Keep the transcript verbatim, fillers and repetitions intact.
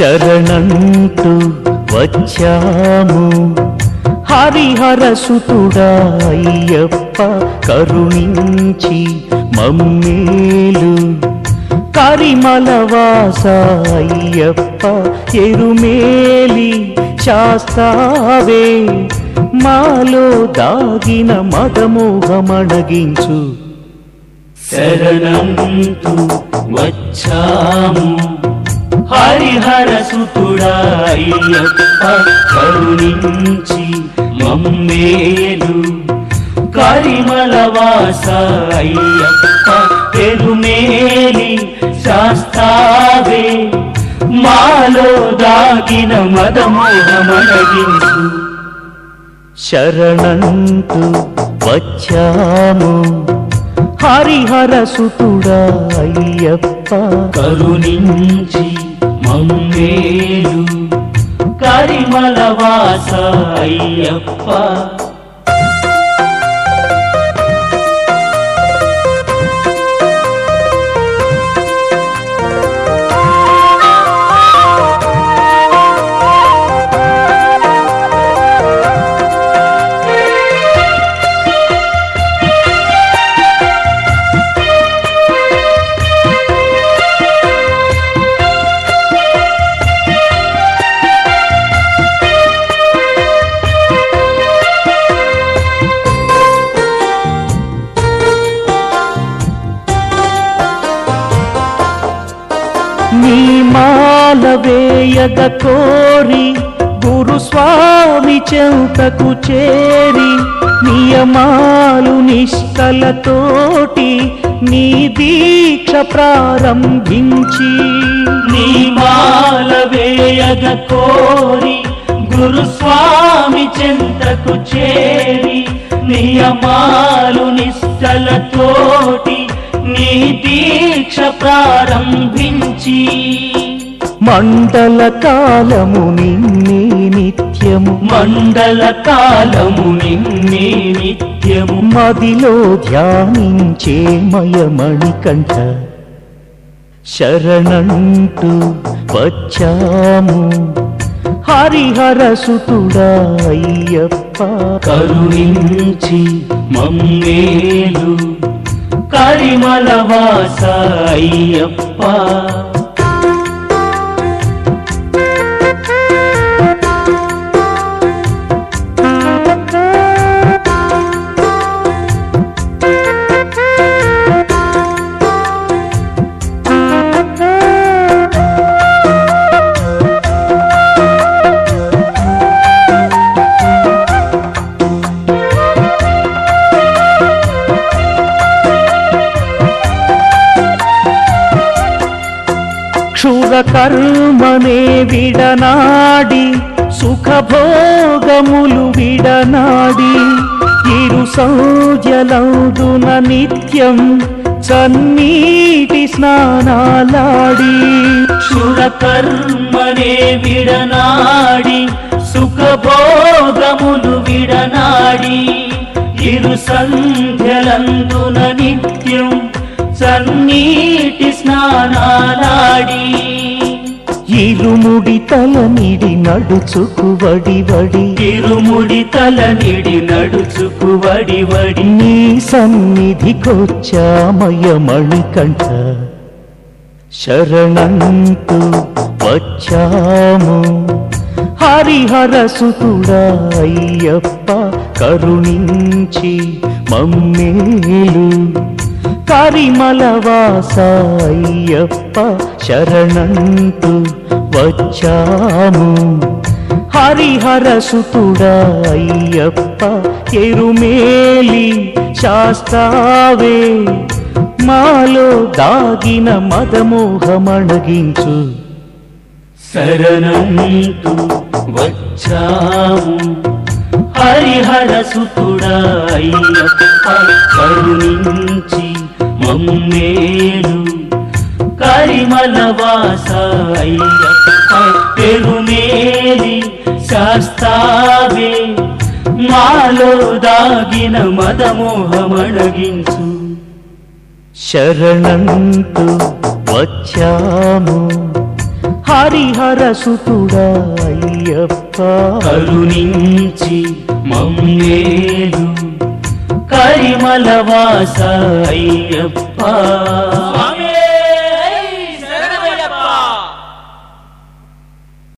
శరణంటూ వచ్చాము హరిహర సుతుడా అయ్యప్ప కరుణించి మమ్మేలు కరిమలవాస అయ్యప్ప ఎరుమేలి శాస్తావే మాలో దాగిన మదమోహమణగించు శరణంతు వచ్చాము హరిహర సుతుడా అయ్యప్ప కరుణించి మమ్మేలు కరిమలవాస అయ్యప్ప ఎరుమేలి శాస్తావే మాలో దాగిన మదమోహమణగించు శరణంటూ వచ్చాము హరిహర సుతుడా అయ్యప్ప కరుణించి మమ్మేలు కరిమలవాస అయ్యప్ప నీ మాల వేయగ కోరి గురుస్వామి చెంతకు చేరి నియమాలు నిష్కలతోటి నీ దీక్ష ప్రారంభించి నీ మాల వేయగ కోరి గురుస్వామి చెంతకు చేరి నియమాలు నిష్టలతోటి నీ దీక్ష ప్రారంభించి మండల కాలము నిన్నే నిత్యము మండల కాలము నిన్నే నిత్యము మదిలో ధ్యానించే మయమణికంఠ శరణంటూ వచ్చాము హరిహర సుతుడా అయ్యప్ప కరుణించి మమ్మేలు కరిమలవాస అయ్యప్ప కర్మనే విడనాడి సుఖభోగములు విడనాడి ఇరు సంధ్యలందున నిత్యం చన్నీటి స్నానాలాడి శురకర్మనే విడనాడి సుఖభోగములు విడనాడి ఇరు సంధ్యలందున నిత్యం సన్నీటి స్నానాలాడి ఇరుముడి తల నిడి నడుచుకు వడి వడి ఇరుముడి తల నిడి నడుచుకు వడి వడి నీ సన్నిధికొచ్చామయమణికంఠ శరణంటూ వచ్చాము హరిహర సుతుడా అయ్యప్ప కరుణించి మమ్మేలు కరిమలవాస అయ్యప్ప శరణంటూ వచ్చాము హరిహర సుతుడా అయ్యప్ప ఎరుమేలి శాస్తావే మాలో దాగిన మదమోహమణగించు శరణంటూ వచ్చాము హరిహర సుతుడా అయ్యప్ప కరుణించి మమ్మేలు కరిమలవాస అయ్యప్ప ఎరుమేలి శాస్తావే మాలో దాగిన మదమోహమణగించు శరణంటూ వచ్చాము హరిహర సుతుడా అయ్యప్ప కరుణించి మమ్మేలు కరిమల వాస అయ్యప్ప